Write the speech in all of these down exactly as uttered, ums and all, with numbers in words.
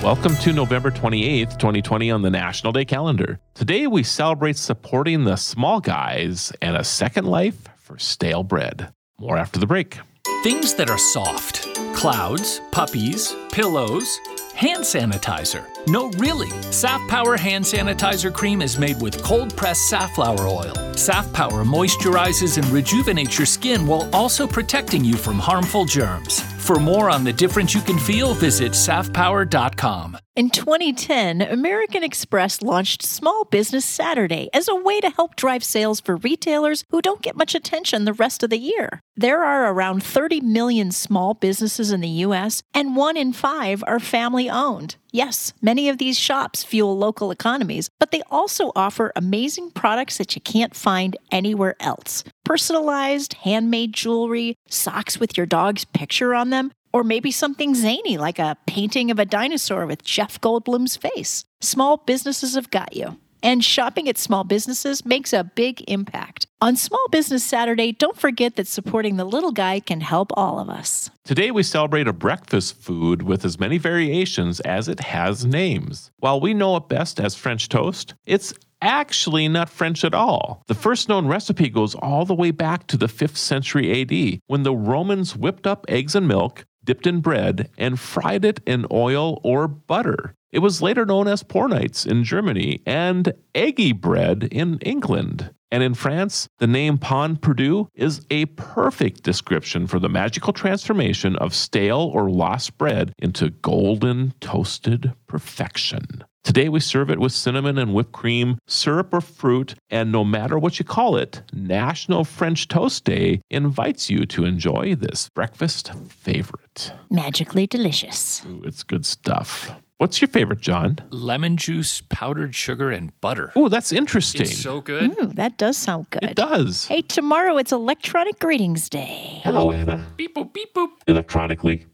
Welcome to November twenty-eighth, twenty twenty on the National Day calendar. Today we celebrate supporting the small guys and a second life for stale bread. More after the break. Things that are soft. Clouds, puppies, pillows, hand sanitizer. No, really. Saf Power hand sanitizer cream is made with cold-pressed safflower oil. Saf Power moisturizes and rejuvenates your skin while also protecting you from harmful germs. For more on the difference you can feel, visit saf power dot com. In twenty ten, American Express launched Small Business Saturday as a way to help drive sales for retailers who don't get much attention the rest of the year. There are around thirty million small businesses in the U S, and one in five are family-owned. Yes, many of these shops fuel local economies, but they also offer amazing products that you can't find anywhere else. Personalized, handmade jewelry, socks with your dog's picture on them, or maybe something zany like a painting of a dinosaur with Jeff Goldblum's face. Small businesses have got you. And shopping at small businesses makes a big impact. On Small Business Saturday, don't forget that supporting the little guy can help all of us. Today we celebrate a breakfast food with as many variations as it has names. While we know it best as French toast, it's actually not French at all. The first known recipe goes all the way back to the fifth century A D, when the Romans whipped up eggs and milk, dipped in bread, and fried it in oil or butter. It was later known as pornites in Germany and eggy bread in England. And in France, the name pain perdu is a perfect description for the magical transformation of stale or lost bread into golden toasted perfection. Today we serve it with cinnamon and whipped cream, syrup or fruit, and no matter what you call it, National French Toast Day invites you to enjoy this breakfast favorite. Magically delicious. Ooh, it's good stuff. What's your favorite, John? Lemon juice, powdered sugar, and butter. Oh, that's interesting. It's so good. Ooh, that does sound good. It does. Hey, tomorrow it's Electronic Greetings Day. Hello, Anna. Beep boop, beep boop. Electronically.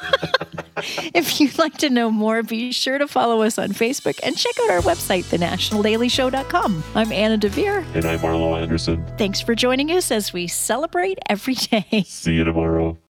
If you'd like to know more, be sure to follow us on Facebook and check out our website, the national daily show dot com. I'm Anna DeVere. And I'm Marlo Anderson. Thanks for joining us as we celebrate every day. See you tomorrow.